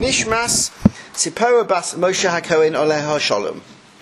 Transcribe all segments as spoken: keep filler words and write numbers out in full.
Nishmas Sipora Bas Moshe HaKohen Oleha Shalom.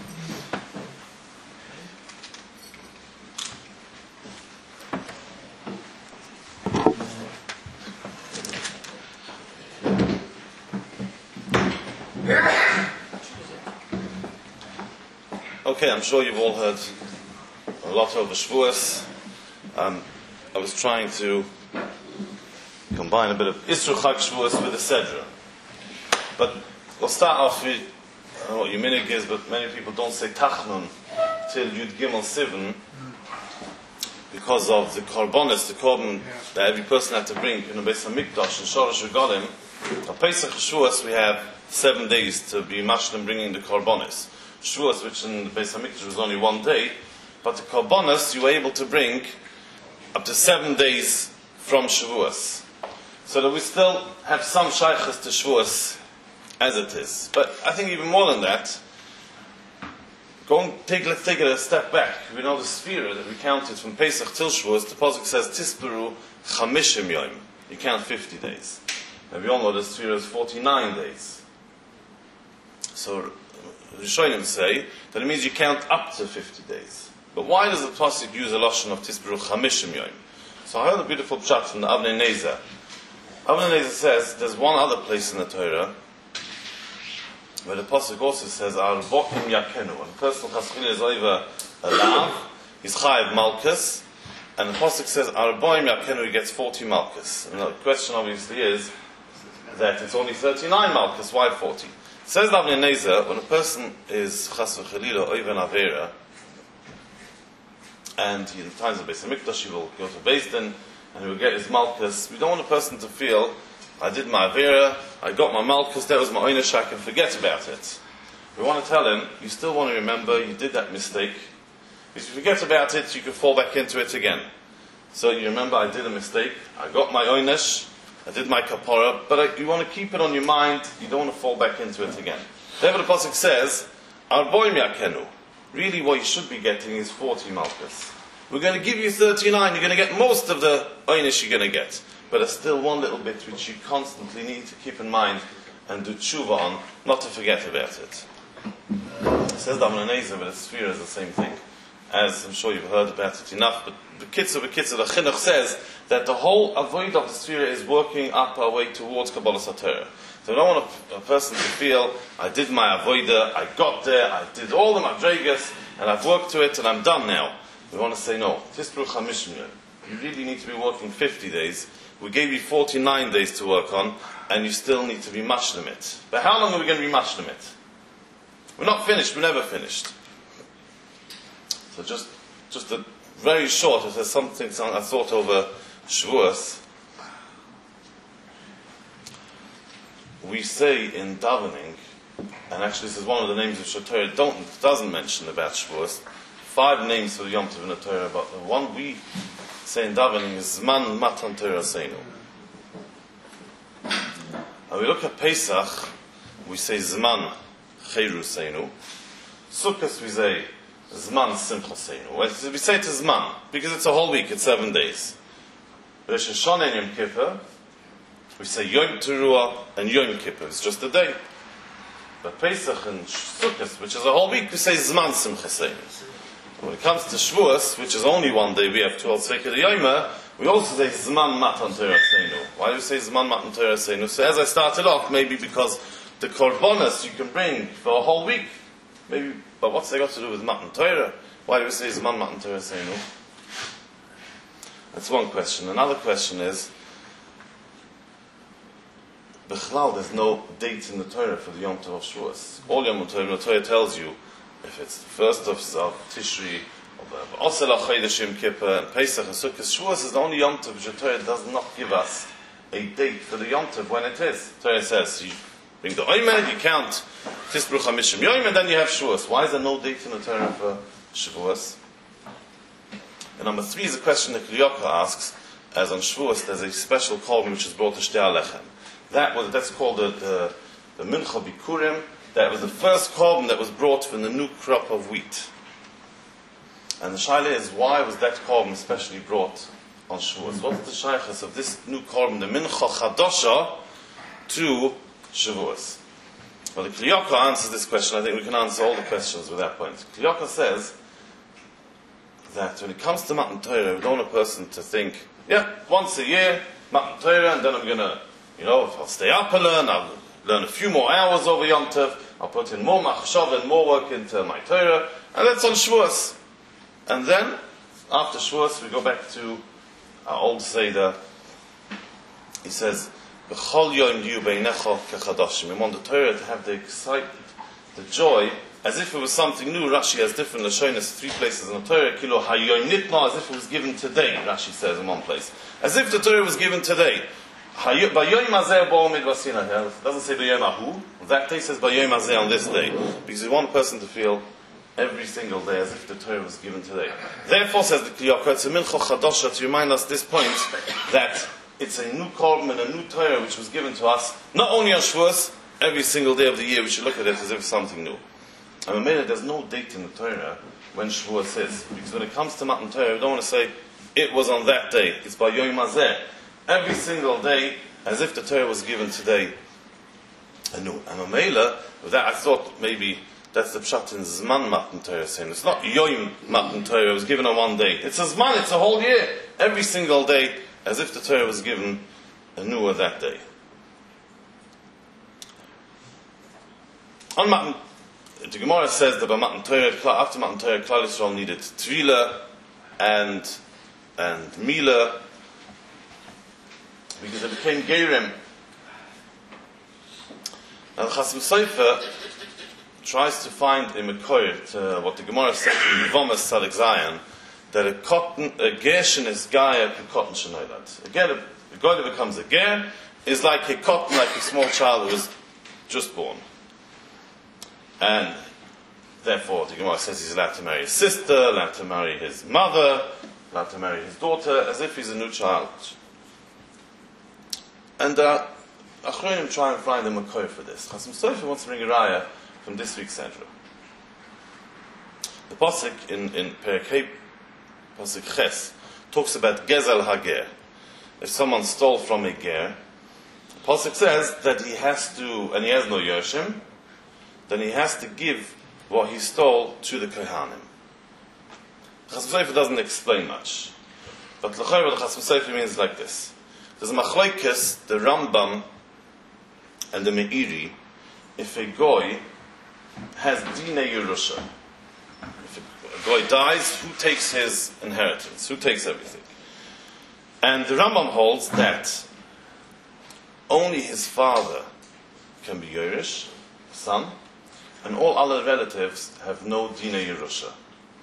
Okay, I'm sure you've all heard a lot over Shavuos. Um, I was trying to combine a bit of Isru Chag Shavuos with the Sedra. But we'll start off with, I don't know what your minig is, but many people don't say Tachnun till Yud Gimel Sivan because of the Korbanos, the Korban that every person had to bring in the Beis HaMikdash and Shorosh Regalim. On Pesach Shavuos we have seven days to be mashlim bringing the Korbanos. Shavuos, which in the Beis HaMikdash was only one day, but the Korbanos you were able to bring up to seven days from Shavuos. So that we still have some shaykhs to Shavuos as it is. But I think even more than that, go and take, let's take it a step back. We know the sphere that we counted from Pesach till Shavuos. The Pasuk says, Tisperu Chamishim Yom. You count fifty days. And we all know the sphere is forty-nine days. So Rishonim say that it means you count up to fifty days. But why does the Pasuk use a lashon of Tisperu Chamishim Yom? So I heard a beautiful pshat from the Avnei Nezer. Avnei Nezer says there's one other place in the Torah where the Pasuk also says Arbokim Yakenu. When a person Chaschil is over a lav, he's chayiv malchus, and the Pasuk says Arboim Yakenu, he gets forty malchus. And the question obviously is that it's only thirty-nine malchus. Why forty? Says Avnei Nezer, when a person is chas v'chalila over an avera, and he, in times of Beis HaMikdash, he will go to Beis Din, and he will get his malchus. We don't want a person to feel, I did my avera, I got my malchus, that was my oynish, I can forget about it. We want to tell him, you still want to remember, you did that mistake. If you forget about it, you can fall back into it again. So you remember, I did a mistake, I got my oynish, I did my kapara, but I, you want to keep it on your mind, you don't want to fall back into it again. Therefore the Pasuk says, Arboim Yakenu. Really what you should be getting is forty malchus. We're going to give you thirty-nine, you're going to get most of the oynish you're going to get. But there's still one little bit which you constantly need to keep in mind and do tshuva on, not to forget about it. It says the Avnei Nezer, but the sphere is the same thing. As I'm sure you've heard about it enough, but the Kitzur, the Kitzur, the Chinuch says that the whole avoid of the sphere is working up our way towards Kabbalas HaTorah. So we don't want a, a person to feel, I did my avoida, I got there, I did all the madregas, and I've worked to it, and I'm done now. We want to say, no, Tisperu Chamishim Yom. You really need to be working fifty days. We gave you forty-nine days to work on, and you still need to be mashlim it. But how long are we going to be mashlim it? We're not finished, we're never finished. So just just a very short, if there's something I thought over Shavuos, we say in davening, and actually this is one of the names which the Torah don't, doesn't mention about Shavuos, five names for the Yom Tov in the Torah, but the one we say in davening is Zman Matan Torah Seinu. And we look at Pesach, we say Zman Cheiru Seinu. Sukkot we say Zman Simcha Seinu. We say it is Zman, because it's a whole week, it's seven days. Rosh Hashanah and Yom Kippur, we say Yom Teruah and Yom Kippur, it's just a day. But Pesach and Sukkot, which is a whole week, we say Zman Simcha Seinu. When it comes to Shavuos, which is only one day, we have twelve Tzvekah Yoma, we also say Zman Matan Torah Seinu. Why do we say Zman Matan Torah Seinu? So as I started off, maybe because the Korbanos you can bring for a whole week, maybe, but what's that got to do with Matan Torah? Why do we say Zman Matan Torah Seinu? That's one question. Another question is, B'chlal, there's no date in the Torah for the Yom Tov of Shavuos. All Yom Tov, the Torah tells you, if it's the first of, of Tishri, or the Osel HaChodesh Yom Kippur, and Pesach and Sukkot, Shavuos is the only Yom Tov which the Torah does not give us a date for the Yom Tov when it is. The Torah says, you bring the Oimed, you count Tisperu Chamishim Yom, and then you have Shavuos. Why is there no date in the Torah for Shavuos? And number three is a question that Kliyaka asks, as on Shavuos there's a special korban which is brought to Shtei Alechem. That was, that's called the, the, the Mincha Bikurim. That was the first korban that was brought from the new crop of wheat. And the shaila is, why was that korban especially brought on Shavuos? What's the shaykhs of this new korban, the Mincha Chadasha, to Shavuos. Well, the Kli Yakar answers this question. I think we can answer all the questions with that point. Kli Yakar says that when it comes to Matan Torah, we don't want a person to think, yeah, once a year, Matan Torah, and then I'm going to, you know, if I'll stay up and learn, I'll learn a few more hours over Yom Tov, I'll put in more machshav and more work into my Torah, and that's on Shavuos. And then, after Shavuos, we go back to our old Seder. He says, B'chol yom yu beinecha kechadashim. We want the Torah to have the excitement, the joy, as if it was something new. Rashi has different lashonos, three places in the Torah. Kilo hayoim nitna, as if it was given today. Rashi says in one place, as if the Torah was given today. Bayoim hazeh bo'omid v'asina. It doesn't say bayoim ahu. That day says bayoim hazeh on this day, because we want a person to feel every single day as if the Torah was given today. Therefore, says the Kli Yakar, it's a mincha chadasha to remind us this point that it's a new korban, a new Torah which was given to us, not only on Shavuos, every single day of the year we should look at it as if it's something new. And remember, there's no date in the Torah when Shavuos is, because when it comes to Matan Torah, we don't want to say, it was on that day. It's by Yom Hazeh. Every single day, as if the Torah was given today, anew. And Mamela, with that I thought maybe that's the pshat in Zman Matan Torah saying. It's not Yom Matan Torah, it was given on one day. It's a Zman, it's a whole year. Every single day, as if the Torah was given anew that day. On Matan, the Gemara says that by Matan Torah, after Matan Torah, Klal Yisrael needed Tvila and and Mila, because they became Gerim. And Chasam Sofer tries to find a Mekoyer to what the Gemara says in Yevamos Tzadik Zayin, that a cotton, a Gershin is Gaia, a cotton Shenoilad. Again, a guy that becomes a Ger is like a cotton, like a small child who was just born. And therefore, the Gemara says he's allowed to marry his sister, allowed to marry his mother, allowed to marry his daughter, as if he's a new child. And uh, Achronim try and find a Mekoyer for this. Chasam Sofer wants to bring a raya from this week's Sedra. The Pasuk in, in Perek Pasuk Ches talks about Gezel Hager. If someone stole from a Ger, the Pasuk says that he has to, and he has no Yoshim, then he has to give what he stole to the Kohanim. Chasam Sofer doesn't explain much. But L'chayr, what the Chasam Sofer means like this. There's a machlokes, the Rambam and the Meiri, if a goy has Dinei Yerusha. If a goy dies, who takes his inheritance? Who takes everything? And the Rambam holds that only his father can be Yerush, son, and all other relatives have no Dinei Yerusha.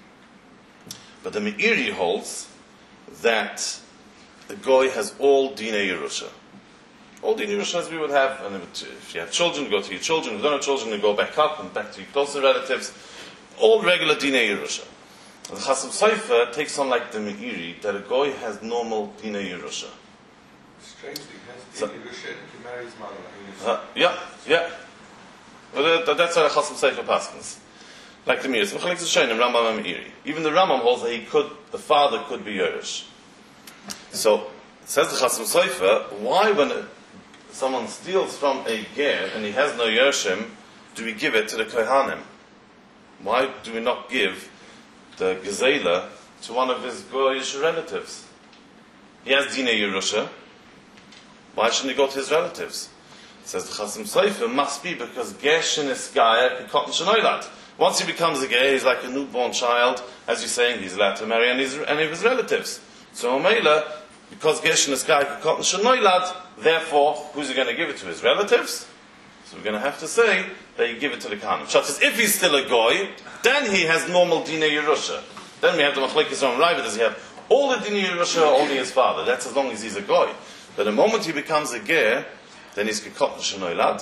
But the Meiri holds that the goy has all Dinei Yerusha. All Dinei Yerusha as we would have, and if you have children, you go to your children. If you don't have children, you go back up and back to your closer relatives. All regular Dinei Yerusha. The Chasam Sofer takes on like the Meiri, that a goy has normal Dinei Yerusha. Strangely, he has Dinei Yerusha to marry his mother. Uh, yeah, yeah. Well, uh, that's how the Chasam Sofer paskins. Like the Meiri. It's Mechalek Zeshonim, Rambam and Meiri. Even the Rambam holds that he could, the father could be Yerush. So, says the Chasam Sofer, why when a, someone steals from a ger and he has no Yershim, do we give it to the Kohanim? Why do we not give the Gezela to one of his goyish relatives? He has Dinei Yerusha. Why shouldn't he go to his relatives? Says the Chasam Sofer, must be because Gershin is Gaia, Cotton Shenoilad. Once he becomes a ger, he's like a newborn child. As you're saying, he's allowed to marry any, any of his relatives. So Omela, because Gershin is Gaia, Cotton Shenoilad, therefore, who's he going to give it to? His relatives? So we're going to have to say that you give it to the Kohanim. Such as if he's still a goy, then he has normal Dinei Yerusha. Then we have the Machlekes on Raiva, does he have all the Dinei Yerusha, only his father? That's as long as he's a goy. But the moment he becomes a ger, then he's Kekot Shenoilad.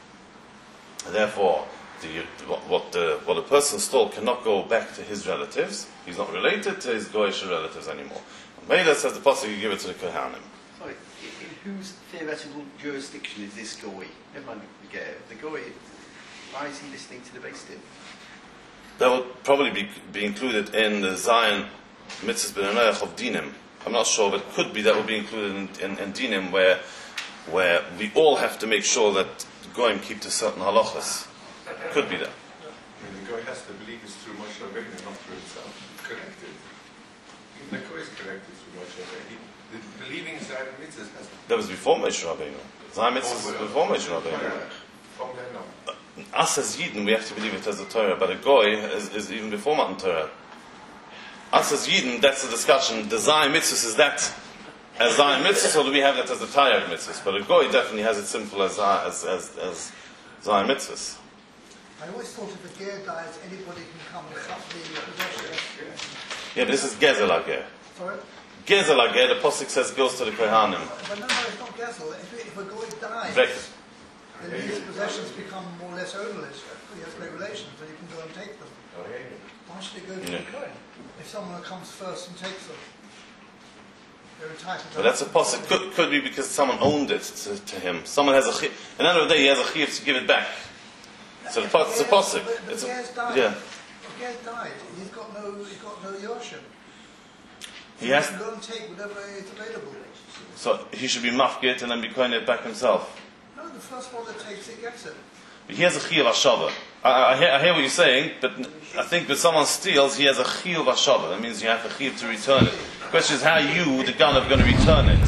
Therefore, the, what, what, the, what a person stole cannot go back to his relatives. He's not related to his goyish relatives anymore. Mela says the Pasuk, you give it to the Kohanim. Sorry, in whose theoretical jurisdiction is this goy? Never mind the ger. The goy, why is he listening to the Beis Din? That would probably be, be included in the Zion Mitzvahs Ben Anoach of Dinim. I'm not sure, but it could be that would be included in, in, in Dinim, where where we all have to make sure that goyim keep to certain halachas. Could be that. I mean, the guy has to believe it's through Moshe Rabbeinu, not through himself. Connected. Even the guy is connected through Moshe Rabbeinu. The believing inside the mitzvahs has to That was before Moshe Rabbeinu. Zayim mitzvahs was before Moshe Rabbeinu. From then on. Us as Yidden, we have to believe it as a Torah, but a goy is, is even before Matan Torah. Us as Yidden, that's the discussion. The Zayim mitzvahs, is that as Zayim mitzvahs, or do we have that as the Taryag mitzvahs? But a goy definitely has it simple as as as, as Zayim mitzvahs. I always thought if a ger dies, anybody can come and cut the possession. Yeah, this is Gezel HaGer. Sorry? Gezel HaGer, the Pasuk says, goes to the Kohanim. But no, no, it's not Gezel. If, if a goy dies, Vek- then his possessions become more or less ownerless. He has regulations, and he can go and take them. Oh, yeah. Why should he go to Yeah. the coin? If someone comes first and takes them, they're entitled to But that's a Pasuk. Could, could be because someone owned it to, to him. Someone has a chi- at the end of the day, he has a chiyuv to give it back. So the If Pasuk, it's a ger- Pasuk. But, but It's the a, ger's died. yeah. The ger's died. He's got no, he's got no yorshim. He has, can go and take whatever is available. so he should be mafkit and then be coined it back himself. No, the first one that takes it gets it. But he has a chiyuv hashava. I, I, hear, I hear what you're saying, but I think when someone steals, he has a chiyuv hashava. That means you have a chiyuv to return it. The question is how you, the gun, are going to return it.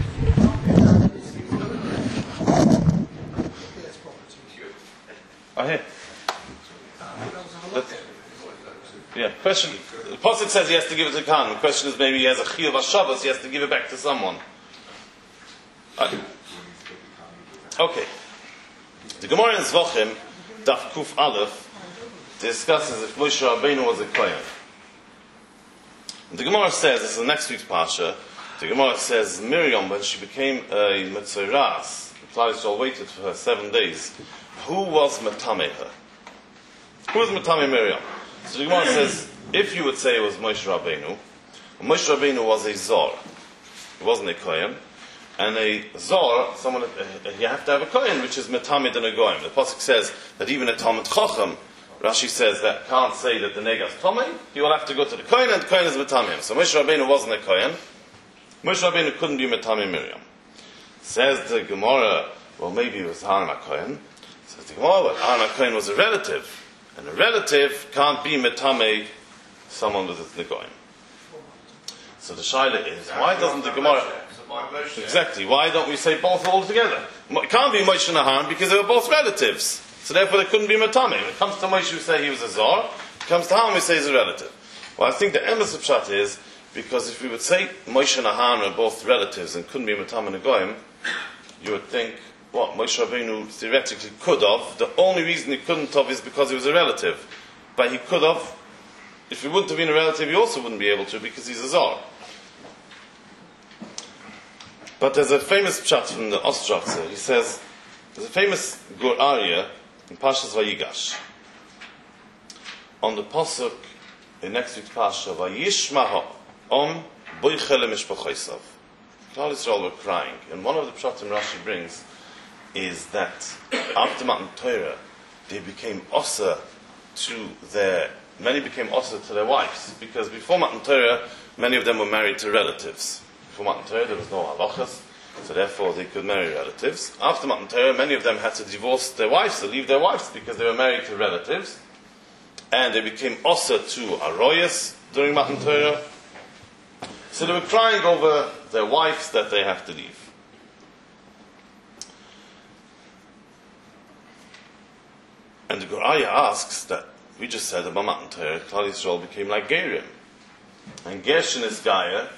Ger's property. I hear. Uh, that was a But, halakha. yeah. Question. The Pasuk says he has to give it to Khan. The question is maybe he has a chiyuv hashava, so he has to give it back to someone. I, okay. The Gemara in Zvachim, Daf Kuf Aleph, discusses if Moshe Rabbeinu was a kohen. The Gemara says, this is next week's Pasha, the Gemara says Miriam, when she became a Metzoras, the Klal Yisrael waited for her seven days. Who was Metame her? Who was Metame Miriam? So the Gemara says, if you would say it was Moshe Rabbeinu, Moshe Rabbeinu was a Zor. He wasn't a kohen. And a Zor, someone, uh, you have to have a kohen, which is Metamid and a Goyim. The Pasuk says that even a Talmud Chacham, Rashi says that can't say that the Negas Tomei, he will have to go to the kohen, and the kohen is Metamim. So Moshe Rabbeinu wasn't a kohen. Moshe Rabbeinu couldn't be Metamim Miriam. Says the Gemara, well, maybe it was Aaron HaKohen. Says the Gemara, well, Aaron HaKohen was a relative. And a relative can't be Metame someone with a Negoim. So the Shaila is, why doesn't the Gemara... Exactly. Why don't we say both all together? It can't be Moshe and Aharon because they were both relatives. So therefore they couldn't be Matame. When it comes to Moshe, we say he was a Zor. When it comes to Aharon, we say he's a relative. Well, I think the emes of Pshat is, because if we would say Moshe and Aharon are both relatives and couldn't be Matame and Goyim, you would think, what, Moshe Rabbeinu theoretically could have. The only reason he couldn't have is because he was a relative. But he could have, if he wouldn't have been a relative, he also wouldn't be able to because he's a Zor. But there's a famous pshat from the Ostrakzer. He says, there's a famous Gur Aryeh in Pashas Vayigash. On the Pasuk, in next week's Pasha, Vayishma ha'om boichel mishpachosav. Klal Yisrael were crying. And one of the pshatim Rashi brings is that after Matan Torah, they became osa to their, many became osa to their wives. Because before Matan Torah, many of them were married to relatives. Before Matan Torah, there was no halachas, so therefore they could marry relatives. After Matan Torah, many of them had to divorce their wives, to leave their wives, because they were married to relatives. And they became osa to aroyas during Matan Torah. So they were crying over their wives that they have to leave. And the Gur Aryeh asks that, we just said about Matan Torah, Klal Yisrael became like Gerim. And Gershon is Gaia,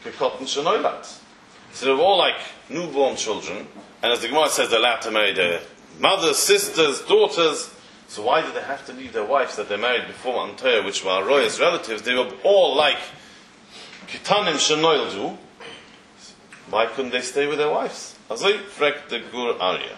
so they were all like newborn children, and as the Gemara says, they're allowed to marry their mothers, sisters, daughters. So why did they have to leave their wives that they married before Matan Torah, which were Aroyas relatives? They were all like Kitanim Shenoildu. Why couldn't they stay with their wives? Azoi frek the Gur Aryeh.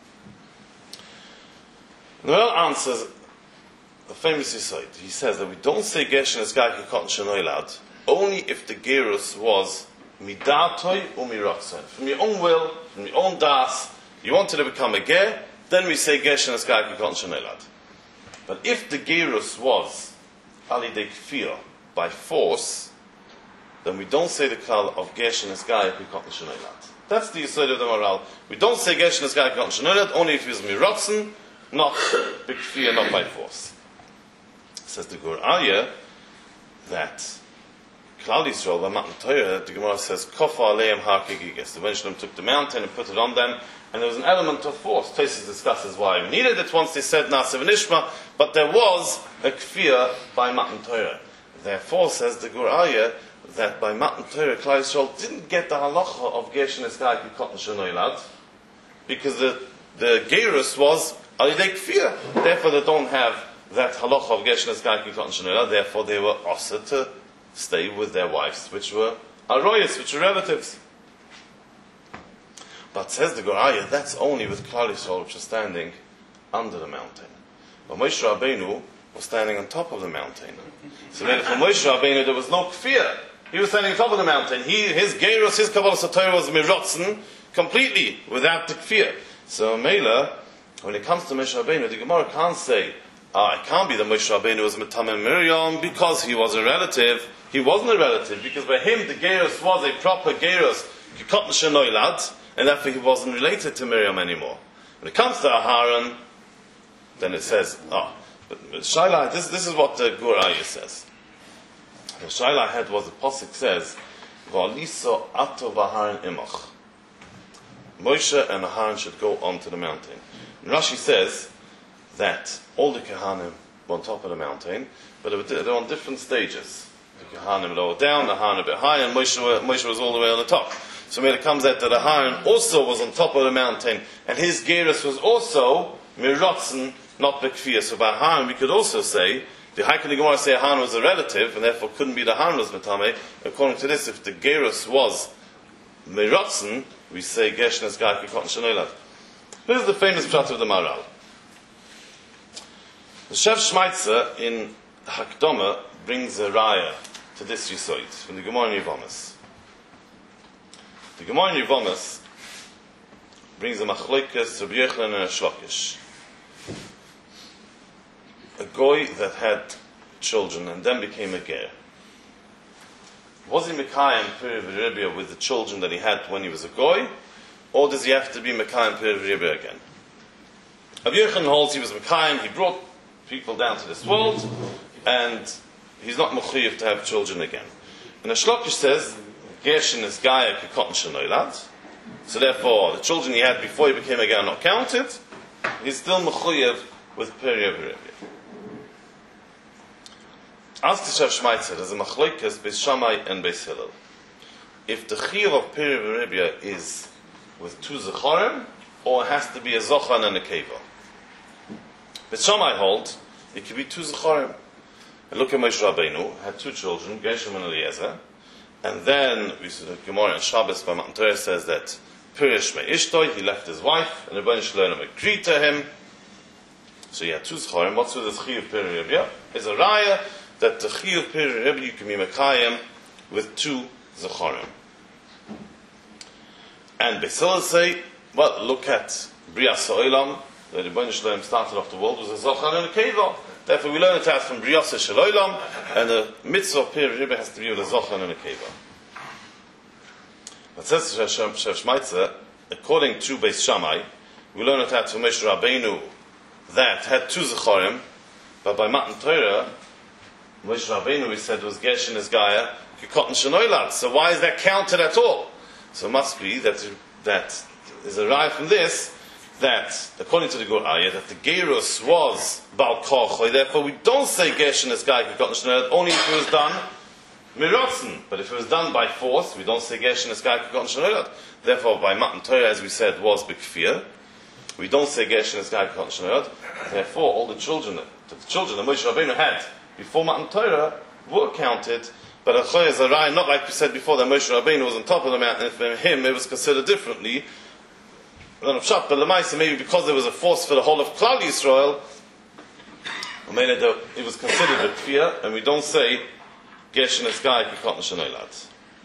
Noel answers the famous Yisoid. He says that we don't say Gershon is Gaia Kikotan Shenoilad only if the gerus was midatoi or miratzon. From your own will, from your own das, you wanted to become a ger, then we say gershon eskai kikon shenelad. But if the gerus was alidei kfir, by force, then we don't say the klal of gershon eskai kikon shenelad. That's the Yisod of the Maral. We don't say Geshen is Gai Katan Shenoilad, only if he's Mirotzen, not B'Kfiyah, not by force. Says the Gur Aryeh that Klal Yisrael, by Matan Torah, the Gemara says, Kofa Aleim Har Kegiges. The Ben Shalom took the mountain and put it on them, and there was an element of force. Tosfos discusses why we needed it once they said Na'aseh v'Nishma, but there was a Kfiyah by Matan Torah. Therefore, says the Gur Aryeh, that by Matan Torah, Klal Yisrael didn't get the halacha of Geshen Eskai Katan Shenoilad, because the, the Gerus was Alidei Kfiyah. Therefore, they don't have that halacha of Geshen Eskai Katan Shenoilad, therefore they were also to stay with their wives, which were Aroyas, which were relatives. But says the Gur Aryeh, that's only with Klal Yisrael, which are standing under the mountain. But Moshe Rabbeinu was standing on top of the mountain. So then for Moshe Rabbeinu, there was no Kfiyah. He was standing on top of the mountain. He, his Gerus, his Kabbalah Satorah was Mirotzen, completely, without the Kfiyah. So Mela, when it comes to Moshe Rabbeinu, the Gemara can't say, ah, it can't be that Moshe Rabbeinu was Metameh Miriam because he was a relative. He wasn't a relative, because by him the Gerus was a proper Gerus, Katan Shenoilad, and therefore he wasn't related to Miriam anymore. When it comes to Aharon, then it says, ah, but Shaila, this, this is what the Gur Aryeh says. The Shaila had was the Pasuk says, V'aliso ato v'Aharon imach. Moshe and Aharon should go onto the mountain. And Rashi says that all the Kehanim were on top of the mountain, but they were, they were on different stages. The Kehanim lower down, the Aharon a bit higher, and Moshe, Moshe was all the way on the top. So when it comes out that Aharon also was on top of the mountain, and his Gerus was also Mirotzen, not B'Kfiyah. So by Aharon we could also say, the Haikali Gemara say Aharon was a relative, and therefore couldn't be the Aharon was Metameh. According to this, if the Gerus was Mirotzen, we say Geshen Eskai Katan Shenoilad. This is the famous pshat of the Maral. The Shev Shmaitzer in Hakdama brings a raya to this Yisod from the Gemara in Yevamis. The Gemara in Yevamis brings a Machlokes Rabbi Yochanan and a Shlokish. A goy that had children and then became a ger. Was he Mekayim Peri V'Ribya with the children that he had when he was a goy, or does he have to be Mekayim Peri V'Ribya again? Rabbi Yochanan holds he was Mekayim, he brought people down to this world, and he's not Mechuyev to have children again. And the Shlokish says, Geshen is Gaia Katan Shenoilad, so therefore the children he had before he became a ger are not counted, he's still Mechuyev with Peri V'Ribya. Ask the Shev Shmaitzer, there's a machlokes Beis Shammai and Beis Hillel. If the chiyuv of Peri V'Ribya is with two zecharim, or it has to be a zochan and a keva. Beis Shammai holds it could be two zecharim. And look at Moshe Rabbeinu, had two children, Gershom and Eliezer, and then we see the Gemara on Shabbos by Matan Torah says that Pirish me Ishtoi, he left his wife, and the Rebbeinu Shalom agreed to him. So he had two zecharim. What's with the chiyuv Peri V'Ribya? Is a raya that the chiyuv Peri V'Ribya you can be mekayim with two zecharim. And Beis Hillel say, well, look at Brias Ha'olam, the Rebbeinu Shalom started off the world was a zochan and a keva. Therefore, we learn it out from Brias Ha'olam, and the mitzvah of Peri V'Ribya has to be with a zochan and a keva. But says Shev Shmaitzer, according to Beis Shammai, we learn it out from Moshe Rabbeinu that had two zecharim, but by Matan Torah, Moshe Rabbeinu, we said, was Geshen is Gaia, Katan Shenoilad. So why is that counted at all? So it must be that that is derived from this, that, according to the Gur Aryeh, that the Gerus was Bal Kochoy, therefore we don't say Geshen is Gaia, Katan Shenoilad, only if it was done Mirotzen. But if it was done by force, we don't say Geshen is Gaia, Katan Shenoilad. Therefore, by Matan Torah, as we said, was B'Kfiyah. We don't say Geshen is Gaia, Katan Shenoilad. Therefore, all the children, the children that Moshe Rabbeinu had before Matan Torah were counted, but Achoy is a raya, not like we said before that Moshe Rabbeinu was on top of the mountain, and for him it was considered differently. But Lamaisa, maybe because there was a force for the whole of Klal Yisrael, it was considered a kfiyah, and we don't say Geshen es Gai Katan Shenoilad.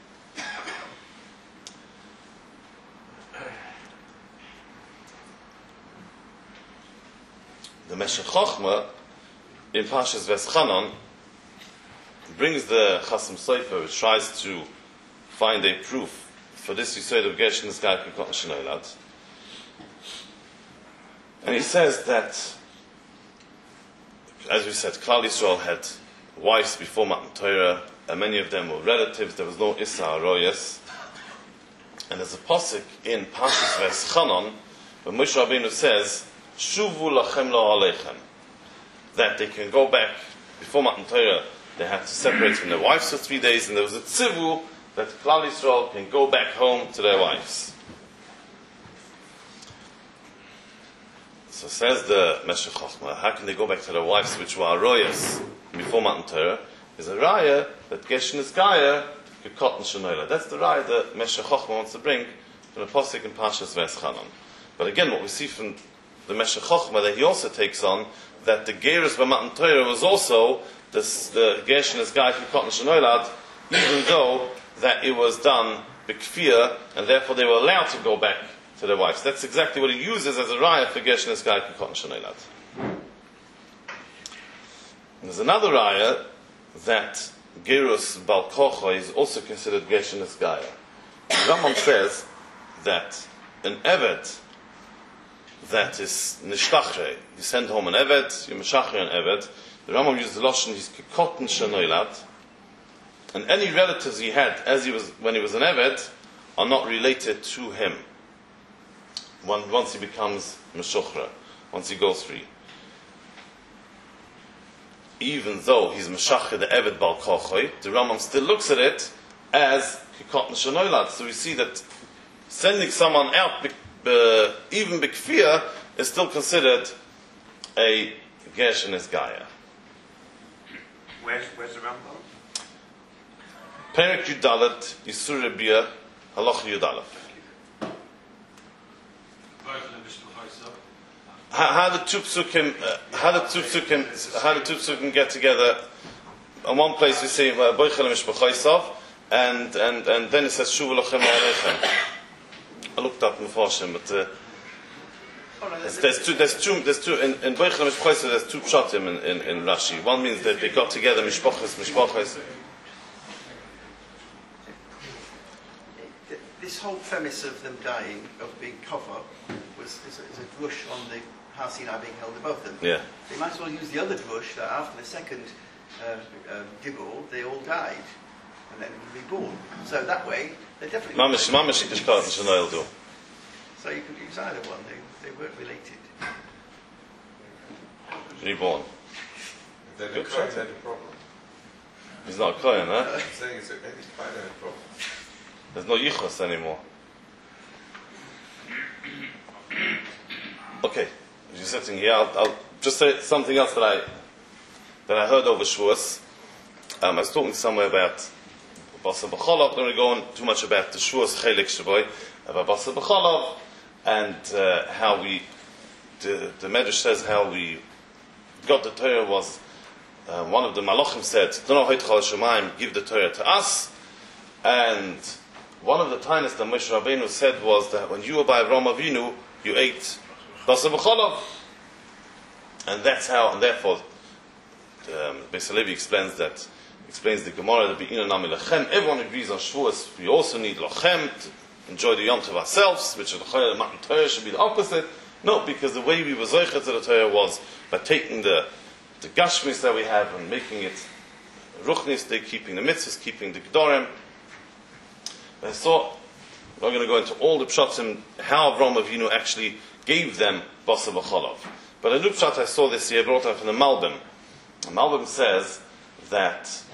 The Meshech Chochmah in Parshas Veschanon brings the Chasam Sofer, which tries to find a proof for this Yisod of Gershon is Gai Kikot Shenoilad. And he says that, as we said, Klal Yisrael had wives before Matan Torah, and many of them were relatives. There was no Issa Aroyas. And there's a posik in Parshas V'Eschanon, where Moshe Rabbeinu says, Shuvu lachem lo aleichem, that they can go back. Before Matan Torah, they had to separate from their wives for three days, and there was a tzivu that Klal Yisrael can go back home to their wives. So says the Meshech Chochmah, how can they go back to their wives which were Aroyas before Matan Torah? Is a raya that Geshen is Gaya, Gekot and Shenoila. That's the raya that Meshech Chochmah wants to bring from the Posik in Parshas V'Eschanon. But again, what we see from the Meshech Chochmah, that he also takes on that the Gerus by Matan Torah was also this, the Geshen is Gaya, Gekot and Shenoila, even though that it was done B'Kfir, and therefore they were allowed to go back to their wives. That's exactly what he uses as a raya for Geshen is Gaya, Gekot and Shenoila. There's another raya that Gerus Bal Kocha is also considered Geshen is Gaya. Rambam says that an Eved that is Nishtachre, you send home an Eved, you Meshachre an Eved, the Rambam uses the Lashon, he's Kekotten Shenoilad, and any relatives he had as he was when he was an Eved are not related to him. One, once he becomes Meshuchra, once he goes free. Even though he's Meshachre the Eved Bal Kochoi, the Rambam still looks at it as Kikot Shenoilad. So we see that sending someone out, uh, even B'Kfir, is still considered a Gershon is Gaya. Where's, where's the Rambam? Perek Yudalet, Yisur Rebia, Halach Yudalef. How, how the two psukim, uh, how the two psukim, how the two psukim get together? In one place we say Boichel Mishpachaisov, and and and then it says Shuvu Lachem Alechem. I looked up in Mephoshim, but uh, there's, there's two, there's two, there's two in, in Boichel Mishpachaisov. There's two pshatim in, in, in Rashi. One means that they got together Mishpachas, Mishpachas. This whole premise of them dying, of being cover, was is a, is a drush on the Har Sinai being held above them. Yeah. They might as well use the other drush that after the second uh, uh, Gibor, they all died and then reborn. So that way, they're definitely. Mamish, mamish, Kishkat and Shenoil do. So you could use either one. They they weren't related. Reborn. Then the Kohen had a problem. He's not a Kohen, huh? I'm saying it's a any Kohen had a problem. There's no yichus anymore. Okay, as you're sitting here, I'll, I'll just say something else that I that I heard over Shavuos. Um, I was talking somewhere about Basa B'Cholov. I don't want to go on too much about the Shavuos Chelik Shaboy, about Basa B'Cholov, and uh, how we, the, the Medrash says how we got the Torah was, uh, one of the Malachim said, give the Torah to us, and one of the times that Moshe Rabbeinu said was that when you were by Avraham Avinu, you ate Basa B'Cholov. And that's how, and therefore, um, Beis Halevi explains that, explains the Gemara, that Be'ina Nami Lachem, everyone agrees on Shavuos, we also need Lachem, to enjoy the Yom Tov ourselves, which is the Chayil Matan Torah should be the opposite. No, because the way we were Zoichet to the Torah was by taking the, the Gashmis that we have and making it Ruchnis, keeping the mitzvahs, keeping the Gedorim. I saw, we're going to go into all the pshatim, how Avraham Avinu actually gave them Basa B'Cholov. But a new pshat I saw this year, brought out from the Malbim. The Malbim says that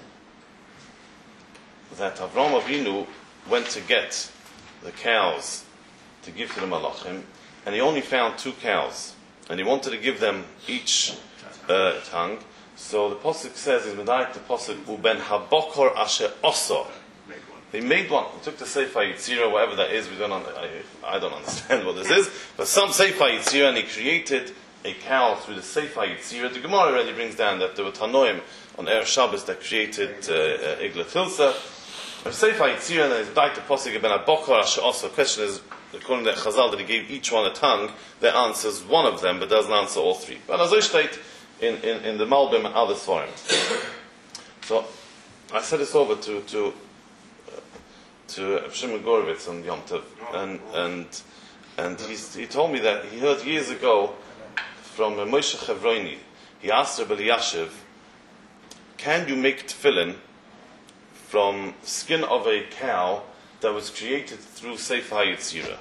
that Avraham Avinu went to get the cows to give to the Malachim, and he only found two cows, and he wanted to give them each uh, tongue. So the Pasuk says, is Medayik the Pasuk, Uben Habokor Asher Osor. They made one. They took the Sefer Yitzira, whatever that is. We don't. Un- I, I don't understand what this is. But some Sefer Yitzira, and he created a cow through the Sefer Yitzira. The Gemara already brings down that there were Tanoim on Erev Shabbos that created uh, uh, Igla Tilsa. Sefer Yitzira, and there's Daita Posig Ben Abokar Asher also. The question is, according to Chazal, that he gave each one a tongue. That answers one of them, but doesn't answer all three. But as I state in, in, in the Malbim and other forums. So I said this over to to. to Shimon Gorovitz on Yom Tov, and and and he's, he told me that he heard years ago from Moshe Chevroni. He asked Rabbi Elyashiv, "Can you make tefillin from skin of a cow that was created through Sefer HaYetzirah?"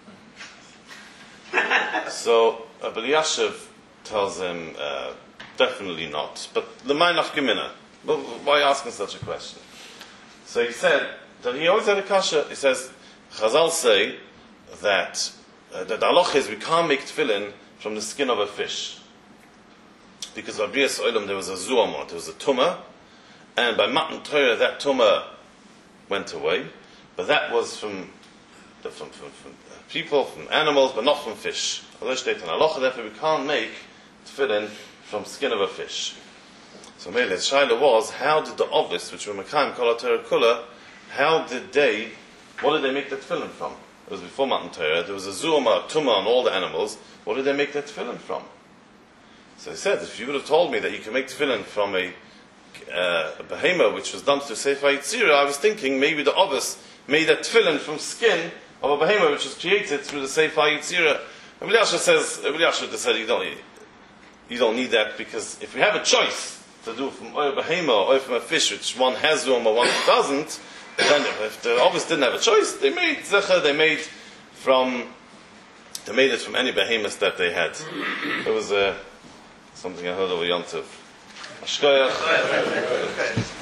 So Rabbi Elyashiv tells him, uh, "Definitely not." But the Meinach Gemina, why asking such a question? So he said that he always had a kasha. He says, Chazal say that uh, that the halach is we can't make tefillin from the skin of a fish. Because by Brias Olam there was a zuamot, there was a tumah, and by Matan Torah that tumah went away, but that was from, from, from, from people, from animals, but not from fish. Therefore we can't make tefillin from skin of a fish. So Mele, the Shaila was, how did the Ovis, which were Mekayim Kol HaTorah Kula, how did they, what did they make that tefillin from? It was before Matan Torah, there was a zuama, tumah on all the animals, what did they make that tefillin from? So he said, if you would have told me that you can make tefillin from a, uh, a behemoth which was done to Sefer HaYetzirah, I was thinking maybe the Ovis made that tefillin from skin of a behemoth which was created through the Sefer HaYetzirah. And Elyashiv says, Elyashiv said, you don't, you don't need that, because if we have a choice to do from oil behemoth or from a fish which one has room or one doesn't, then if the Ovis didn't have a choice, they made zecher, they made from, they made it from any behemoth that they had. It was uh, something I heard over Yom Tov. Ashkoyach.